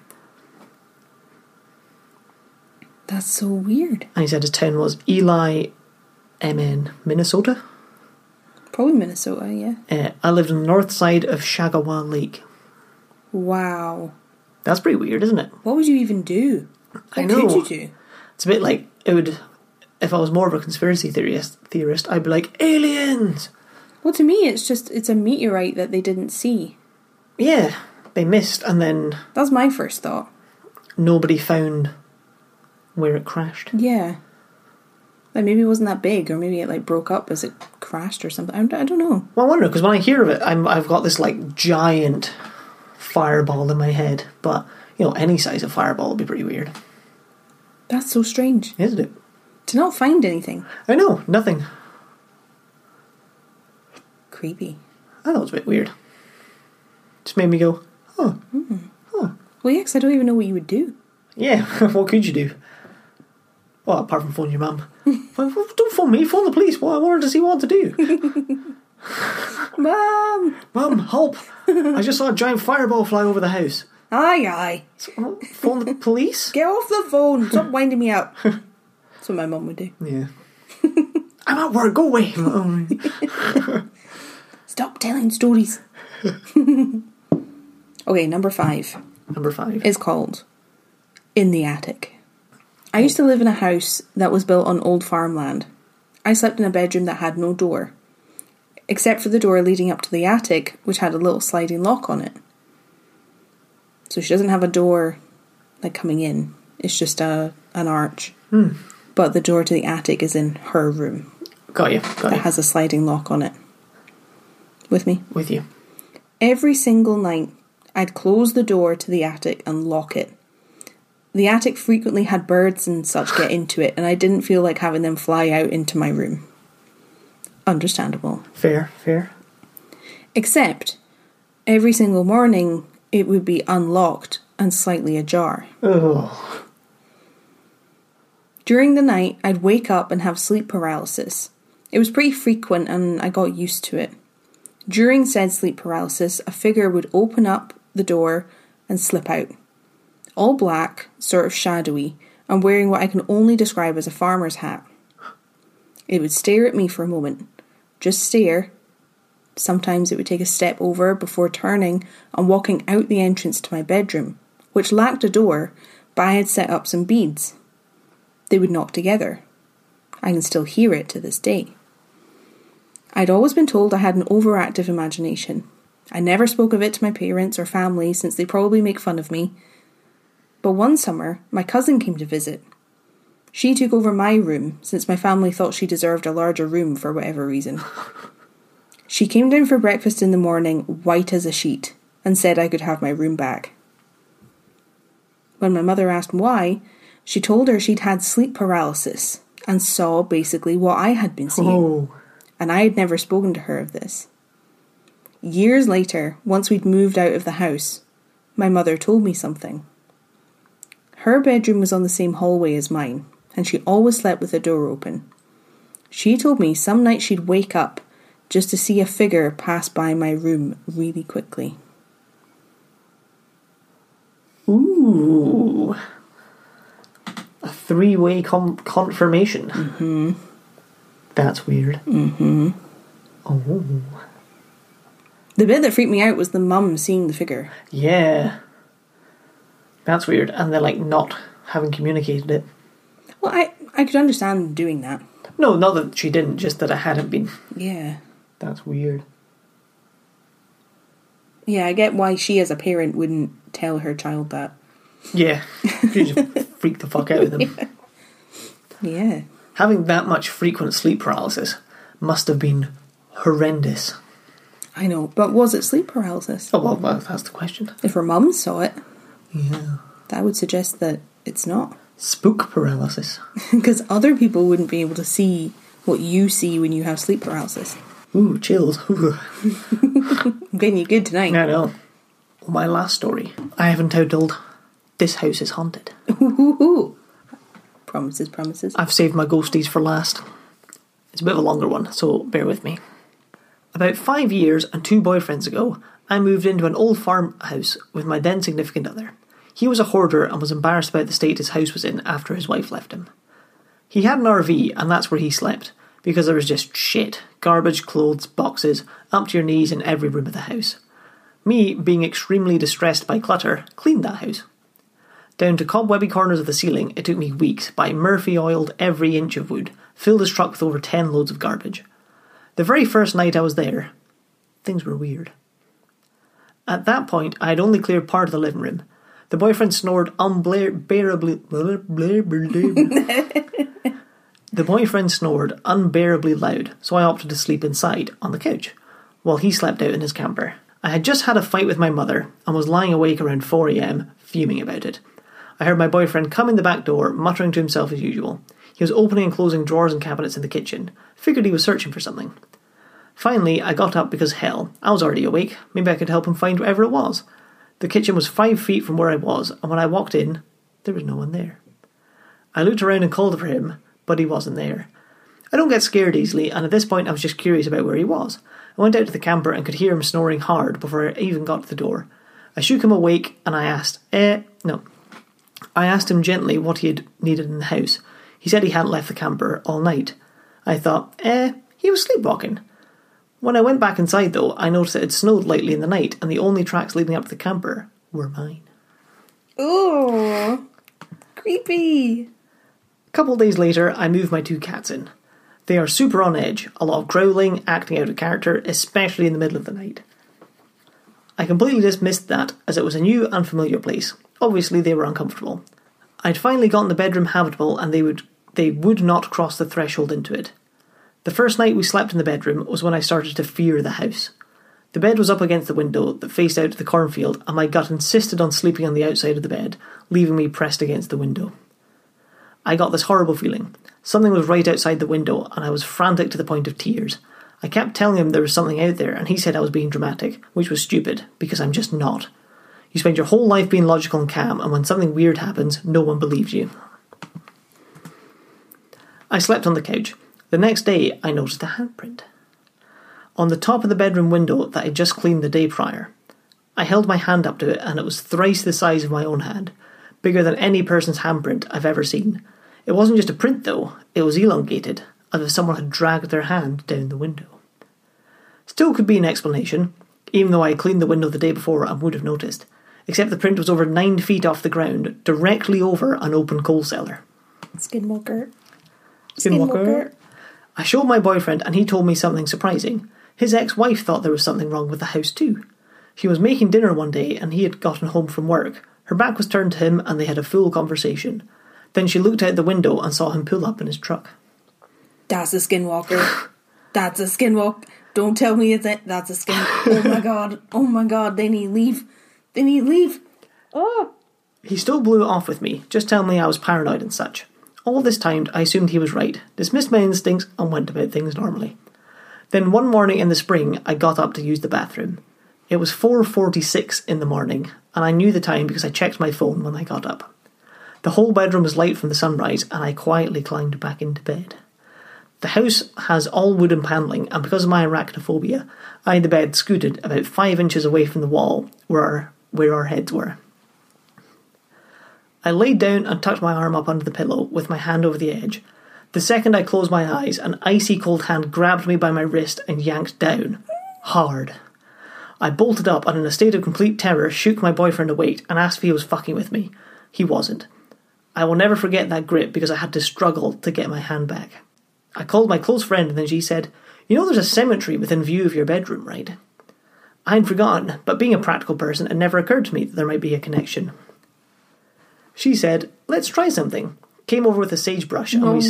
A: That's so weird.
B: And he said his town was Eli, MN, Minnesota?
A: Probably Minnesota, yeah.
B: I lived on the north side of Shagawa Lake.
A: Wow.
B: That's pretty weird, isn't it?
A: What would you even do?
B: I know.
A: What could you do?
B: It's a bit like, it would, if I was more of a conspiracy theorist, I'd be like, aliens!
A: Well, to me, it's a meteorite that they didn't see.
B: Yeah, they missed, and then...
A: That's my first thought.
B: Nobody found where it crashed.
A: Yeah. Like, maybe it wasn't that big, or maybe it, like, broke up as it crashed or something. I don't know.
B: Well, I wonder, because when I hear of it, I've got this, like, giant fireball in my head. But, you know, any size of fireball would be pretty weird.
A: That's so strange.
B: Isn't it?
A: To not find anything.
B: I know, nothing.
A: Creepy.
B: I thought it was a bit weird. Just made me go, oh.
A: Well, yeah, because I don't even know what you would do.
B: Yeah, what could you do? Well, apart from phone your mum. Don't phone me, phone the police. Well, I wanted to see what to do. Mum, help. I just saw a giant fireball fly over the house.
A: Aye.
B: So, phone the police?
A: Get off the phone. Stop winding me up. That's what my mum would do.
B: Yeah. I'm at work, go away.
A: Stop telling stories. Okay, number 5.
B: Number 5
A: is called In the Attic. I used to live in a house that was built on old farmland. I slept in a bedroom that had no door, except for the door leading up to the attic, which had a little sliding lock on it. So she doesn't have a door, like, coming in. It's just an arch. But the door to the attic is in her room.
B: Got you.
A: That has a sliding lock on it. With me?
B: With you.
A: Every single night, I'd close the door to the attic and lock it. The attic frequently had birds and such get into it, and I didn't feel like having them fly out into my room. Understandable.
B: Fair.
A: Except, every single morning, it would be unlocked and slightly ajar.
B: Oh.
A: During the night, I'd wake up and have sleep paralysis. It was pretty frequent, and I got used to it. During said sleep paralysis, a figure would open up the door and slip out. All black, sort of shadowy, and wearing what I can only describe as a farmer's hat. It would stare at me for a moment. Just stare. Sometimes it would take a step over before turning and walking out the entrance to my bedroom, which lacked a door, but I had set up some beads. They would knock together. I can still hear it to this day. I'd always been told I had an overactive imagination. I never spoke of it to my parents or family since they probably make fun of me. But one summer, my cousin came to visit. She took over my room since my family thought she deserved a larger room for whatever reason. She came down for breakfast in the morning, white as a sheet, and said I could have my room back. When my mother asked why, she told her she'd had sleep paralysis and saw basically what I had been seeing. And I had never spoken to her of this. Years later, once we'd moved out of the house, my mother told me something. Her bedroom was on the same hallway as mine, and she always slept with the door open. She told me some nights she'd wake up just to see a figure pass by my room really quickly.
B: Ooh. A three-way confirmation.
A: Mm-hmm.
B: That's weird.
A: Mm-hmm.
B: Oh.
A: The bit that freaked me out was the mum seeing the figure.
B: Yeah. That's weird. And they're like not having communicated it.
A: Well, I could understand doing that.
B: No, not that she didn't, just that it hadn't been.
A: Yeah.
B: That's weird.
A: Yeah, I get why she as a parent wouldn't tell her child that.
B: Yeah. You just freak the fuck out of them.
A: Yeah.
B: Having that much frequent sleep paralysis must have been horrendous.
A: I know, but was it sleep paralysis?
B: Oh, well, that's the question.
A: If her mum saw it,
B: yeah,
A: that would suggest that it's not.
B: Spook paralysis.
A: Because other people wouldn't be able to see what you see when you have sleep paralysis.
B: Ooh, chills. Ooh.
A: I'm getting you good tonight.
B: I know. Well, my last story. I haven't told. This house is haunted.
A: Ooh. Promises.
B: I've saved my ghosties for last. It's a bit of a longer one, so bear with me. About 5 years and 2 boyfriends ago, I moved into an old farmhouse with my then significant other. He was a hoarder and was embarrassed about the state his house was in after his wife left him. He had an RV and that's where he slept, because there was just shit, garbage, clothes, boxes, up to your knees in every room of the house. Me, being extremely distressed by clutter, cleaned that house. Down to cobwebby corners of the ceiling, it took me weeks, but I Murphy-oiled every inch of wood, filled his truck with over 10 loads of garbage. The very first night I was there, things were weird. At that point, I had only cleared part of the living room. The boyfriend snored unbearably loud, so I opted to sleep inside, on the couch, while he slept out in his camper. I had just had a fight with my mother, and was lying awake around 4 a.m, fuming about it. I heard my boyfriend come in the back door, muttering to himself as usual. He was opening and closing drawers and cabinets in the kitchen. Figured he was searching for something. Finally, I got up because hell, I was already awake. Maybe I could help him find whatever it was. The kitchen was 5 feet from where I was, and when I walked in, there was no one there. I looked around and called for him, but he wasn't there. I don't get scared easily, and at this point I was just curious about where he was. I went out to the camper and could hear him snoring hard before I even got to the door. I shook him awake, and I asked him gently what he had needed in the house. He said he hadn't left the camper all night. I thought, he was sleepwalking. When I went back inside, though, I noticed it had snowed lightly in the night, and the only tracks leading up to the camper were mine.
A: Ooh, creepy.
B: A couple of days later, I moved my 2 cats in. They are super on edge, a lot of growling, acting out of character, especially in the middle of the night. I completely dismissed that, as it was a new, unfamiliar place. Obviously, they were uncomfortable. I'd finally gotten the bedroom habitable, and they would not cross the threshold into it. The first night we slept in the bedroom was when I started to fear the house. The bed was up against the window that faced out to the cornfield, and my gut insisted on sleeping on the outside of the bed, leaving me pressed against the window. I got this horrible feeling. Something was right outside the window, and I was frantic to the point of tears. I kept telling him there was something out there, and he said I was being dramatic, which was stupid, because I'm just not. You spend your whole life being logical and calm, and when something weird happens, no one believes you. I slept on the couch. The next day, I noticed a handprint on the top of the bedroom window that I'd just cleaned the day prior. I held my hand up to it, and it was thrice the size of my own hand, bigger than any person's handprint I've ever seen. It wasn't just a print, though. It was elongated, as if someone had dragged their hand down the window. Still could be an explanation, even though I had cleaned the window the day before and would have noticed, except the print was over 9 feet off the ground, directly over an open coal cellar.
A: Skinwalker.
B: I showed my boyfriend, and he told me something surprising. His ex-wife thought there was something wrong with the house too. She was making dinner one day, and he had gotten home from work. Her back was turned to him, and they had a full conversation. Then she looked out the window and saw him pull up in his truck.
A: That's a skinwalker. That's a skinwalker. Don't tell me that's a skin. Oh my god, they need leave. Oh.
B: He still blew it off with me, just telling me I was paranoid and such. All this time, I assumed he was right, dismissed my instincts, and went about things normally. Then one morning in the spring, I got up to use the bathroom. It was 4:46 in the morning, and I knew the time because I checked my phone when I got up. The whole bedroom was light from the sunrise, and I quietly climbed back into bed. The house has all wooden panelling, and because of my arachnophobia, I had the bed scooted about 5 inches away from the wall where our heads were. I laid down and tucked my arm up under the pillow with my hand over the edge. The second I closed my eyes, an icy cold hand grabbed me by my wrist and yanked down. Hard. I bolted up and in a state of complete terror shook my boyfriend awake and asked if he was fucking with me. He wasn't. I will never forget that grip because I had to struggle to get my hand back. I called my close friend and then she said, "You know there's a cemetery within view of your bedroom, right?" I had forgotten, but being a practical person, it never occurred to me that there might be a connection. She said, "Let's try something." Came over with a sagebrush and we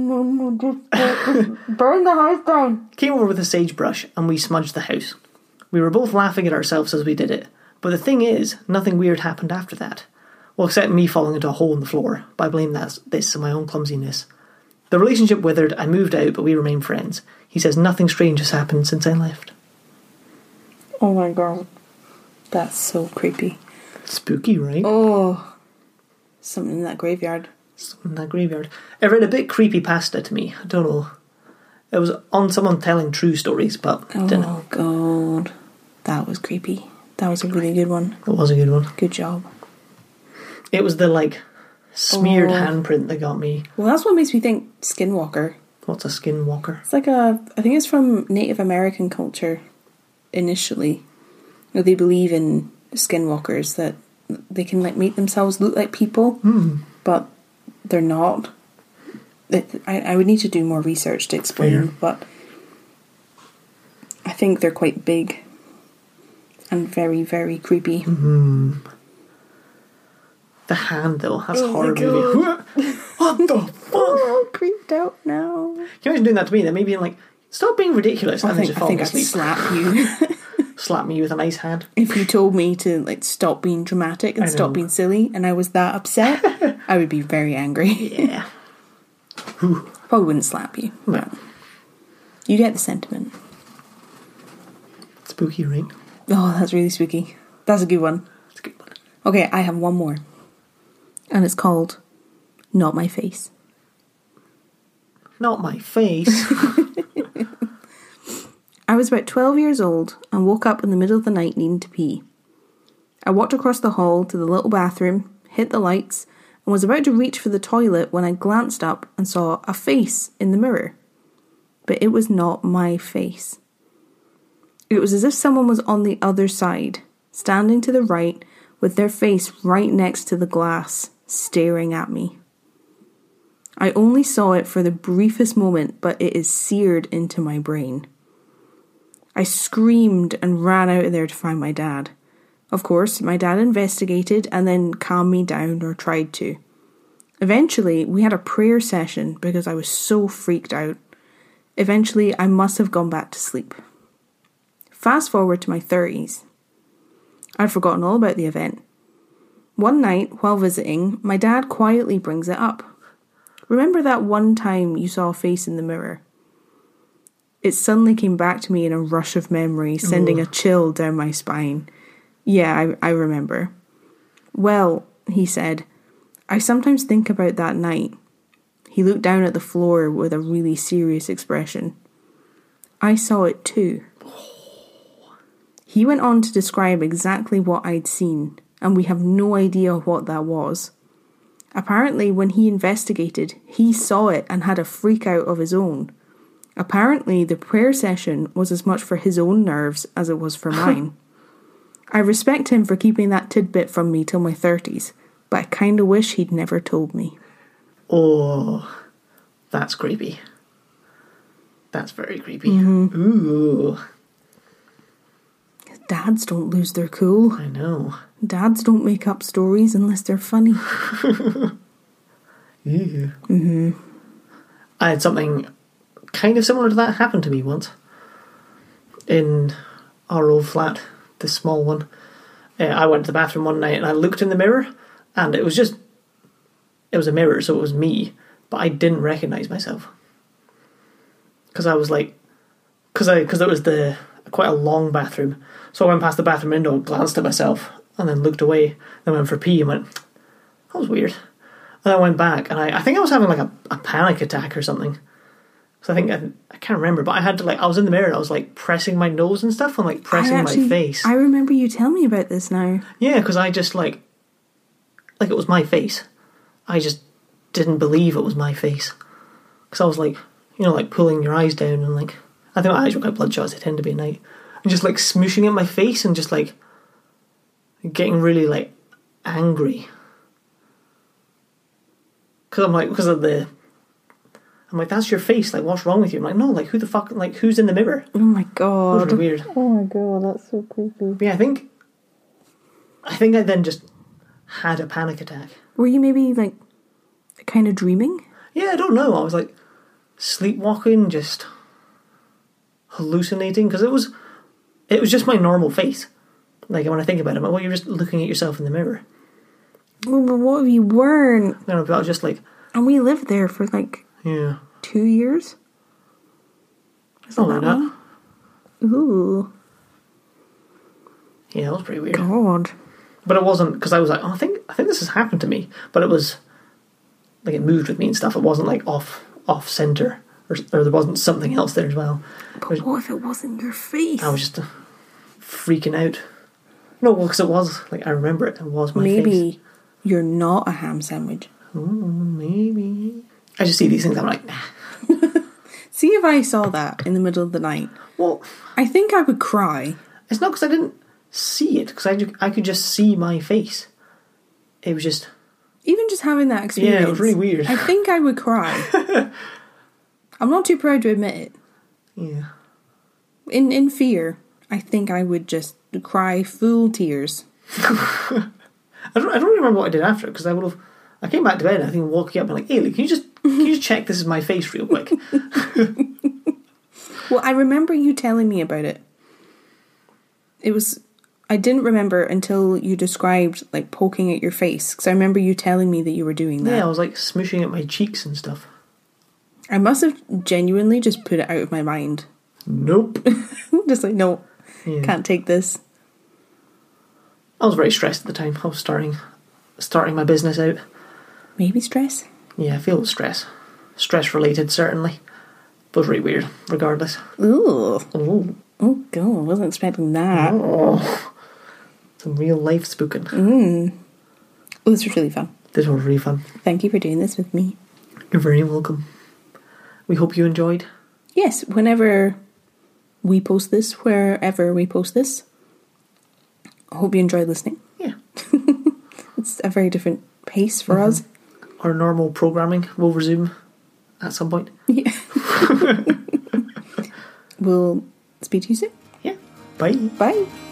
A: burn the house down.
B: Came over with a sagebrush and we smudged the house. We were both laughing at ourselves as we did it, but the thing is, nothing weird happened after that. Well, except me falling into a hole in the floor, but I blame this on my own clumsiness. The relationship withered, I moved out, but we remain friends. He says nothing strange has happened since I left.
A: Oh my god. That's so creepy.
B: Spooky, right?
A: Oh. Something in that graveyard.
B: Something in that graveyard. It read a bit creepypasta to me. I don't know. It was on someone telling true stories, but I don't know.
A: Oh god. That was creepy. That was a really good one.
B: It was a good one.
A: Good job.
B: It was the, smeared handprint that got me.
A: Well, that's what makes me think skinwalker.
B: What's a skinwalker?
A: It's I think it's from Native American culture, initially. They believe in skinwalkers, that they can, make themselves look like people, but they're not. I would need to do more research to explain, but I think they're quite big and very, very creepy.
B: Mm-hmm. The hand, though, that's horror movie. What the fuck?
A: Oh, creeped out now.
B: Can you imagine doing that to me? Then maybe being stop being ridiculous.
A: I think I'd slap you.
B: Slap me with a nice hand.
A: If you told me to stop being dramatic and stop being silly, and I was that upset, I would be very angry.
B: Yeah.
A: Probably wouldn't slap you.
B: No.
A: You get the sentiment.
B: Spooky, right?
A: Oh, that's really spooky. That's a good one.
B: That's a good one.
A: Okay, I have one more. And it's called Not My Face.
B: Not my face.
A: I was about 12 years old and woke up in the middle of the night needing to pee. I walked across the hall to the little bathroom, hit the lights, and was about to reach for the toilet when I glanced up and saw a face in the mirror. But it was not my face. It was as if someone was on the other side, standing to the right, with their face right next to the glass, staring at me. I only saw it for the briefest moment, but it is seared into my brain. I screamed and ran out of there to find my dad. Of course, my dad investigated and then calmed me down, or tried to. Eventually, we had a prayer session because I was so freaked out. Eventually, I must have gone back to sleep. Fast forward to my 30s. I'd forgotten all about the event. One night, while visiting, my dad quietly brings it up. Remember that one time you saw a face in the mirror? It suddenly came back to me in a rush of memory, sending a chill down my spine. Yeah, I remember. Well, he said, I sometimes think about that night. He looked down at the floor with a really serious expression. I saw it too. He went on to describe exactly what I'd seen, and we have no idea what that was. Apparently, when he investigated, he saw it and had a freak out of his own. Apparently, the prayer session was as much for his own nerves as it was for mine. I respect him for keeping that tidbit from me till my 30s, but I kinda wish he'd never told me.
B: Oh, that's creepy. That's very creepy.
A: Mm-hmm.
B: Ooh.
A: Dads don't lose their cool.
B: I know.
A: Dads don't make up stories unless they're funny.
B: Yeah.
A: Mm-hmm.
B: I had something kind of similar to that happen to me once. In our old flat, the small one. I went to the bathroom one night and I looked in the mirror, and it was a mirror, so it was me, but I didn't recognise myself. Because I was like, because it was quite a long bathroom, so I went past the bathroom window, glanced at myself, and then looked away, then went for pee and went, that was weird. And I went back, and I think I was having a panic attack or something. So I think, I can't remember, but I had to I was in the mirror and I was pressing my nose and stuff and pressing my face.
A: I remember you telling me about this now.
B: Yeah, because I just it was my face. I just didn't believe it was my face. Because I was pulling your eyes down and I think my eyes were quite bloodshot as they tend to be at night. And just smooshing at my face and just getting really angry. Because I'm that's your face. What's wrong with you? I'm no, who the fuck? Who's in the mirror?
A: Oh my god.
B: That was weird.
A: Oh my god, that's so creepy.
B: But yeah, I think I then just had a panic attack.
A: Were you maybe kind of dreaming?
B: Yeah, I don't know. I was sleepwalking, just hallucinating because it was just my normal face. When I think about it, well, you're just looking at yourself in the mirror.
A: Well, but what if you weren't?
B: No, but I was just
A: And we lived there for
B: yeah,
A: 2 years.
B: Something like that.
A: Ooh.
B: Yeah, that was pretty weird.
A: God.
B: But it wasn't because I was I think this has happened to me. But it was it moved with me and stuff. It wasn't off center or there wasn't something else there as well.
A: But what if it wasn't your face?
B: I was just freaking out. No, well, because it was I remember it. It was my face.
A: Maybe you're not a ham sandwich.
B: Maybe. I just see these things. I'm nah.
A: See if I saw that in the middle of the night.
B: Well,
A: I think I would cry.
B: It's not because I didn't see it, because I could just see my face. It was just...
A: Even just having that experience...
B: Yeah, it was really weird.
A: I think I would cry. I'm not too proud to admit it.
B: Yeah.
A: In fear, I think I would just cry full tears.
B: I don't remember what I did after, because I came back to bed and I think woke you up and hey, can you just check this is my face real quick?
A: Well, I remember you telling me about it. I didn't remember until you described poking at your face, because I remember you telling me that you were doing that.
B: Yeah, I was smooshing at my cheeks and stuff.
A: I must have genuinely just put it out of my mind.
B: Nope.
A: Just no, can't take this.
B: I was very stressed at the time. I was starting my business out.
A: Maybe stress?
B: Yeah, I feel it was stress. Stress related, certainly. But really weird, regardless.
A: Ooh.
B: Ooh.
A: Oh, God, I wasn't expecting that.
B: Oh. Some real life spooking.
A: Oh, this was really fun.
B: This was really fun.
A: Thank you for doing this with me.
B: You're very welcome. We hope you enjoyed.
A: Yes, whenever we post this, wherever we post this, I hope you enjoyed listening.
B: Yeah.
A: It's a very different pace for us.
B: Our normal programming will resume at some point.
A: Yeah. We'll speak to you soon.
B: Yeah. Bye.
A: Bye.